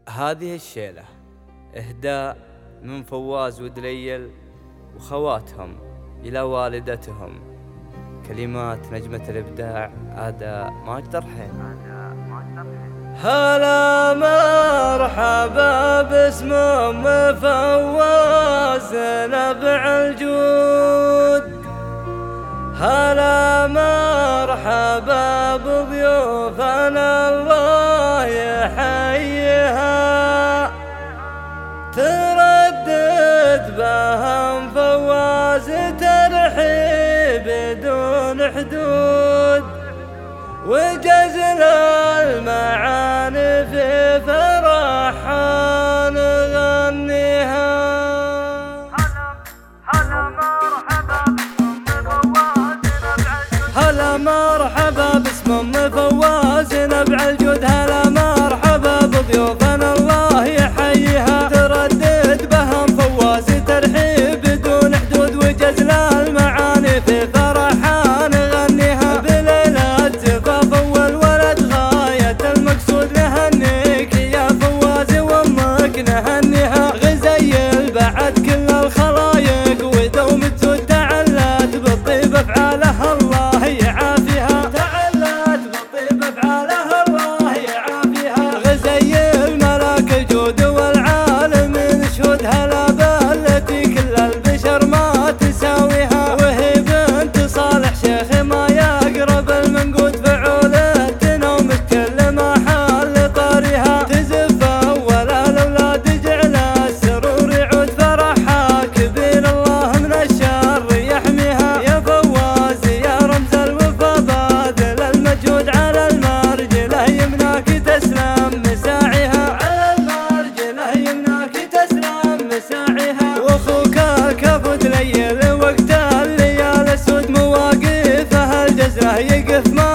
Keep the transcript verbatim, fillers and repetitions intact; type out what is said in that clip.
هذه الشيلة إهداء من فواز ودليل وخواتهم إلى والدتهم. كلمات نجمة الإبداع أداء ماجد الرحيم. هلا مرحبا باسم أم فواز نبع الجود، هلا مرحبا بضيوفنا الله يحييها. تردد بهم فواز ترحيب بدون حدود، وجزل المعاني في فرحها نغنيها. هلا مرحبا باسم أم فواز نبع الجود، هلا مرحبا بضيوفنا الله يحييها. تردد بهم فواز ترحيب بدون حدود، وجزل المعاني في فرحها نغنيها. بليلة زفاف والولد غاية المقصود، نهنيك يا فواز وامك نهنيها. غزيل بعد كل الخلايق ودوم تزود، تعلت بالطيب افعالها الله يعافيها. تعلت بالطيب افعالها الله يعافيها. غزيل ملاك الجود والعالم نشهد، هلا بالتي كل البشر ما تساويها. وهي بنت صالح شيخ ما يقرب المنقود، فعولتنا ومتكل محل طارها. تزف اول الاولاد جعل السرور يعود، فرحها كبير الله من الشر يحميها. يا فواز يا رمز الوفا باذل المجهود، على المرجله يمناك تسلم مساعيها. على المرجله يمناك تسلم مساعيها. واخوك الكفو دليل وقت الليالي السود، مواقفه الجزره يقف ما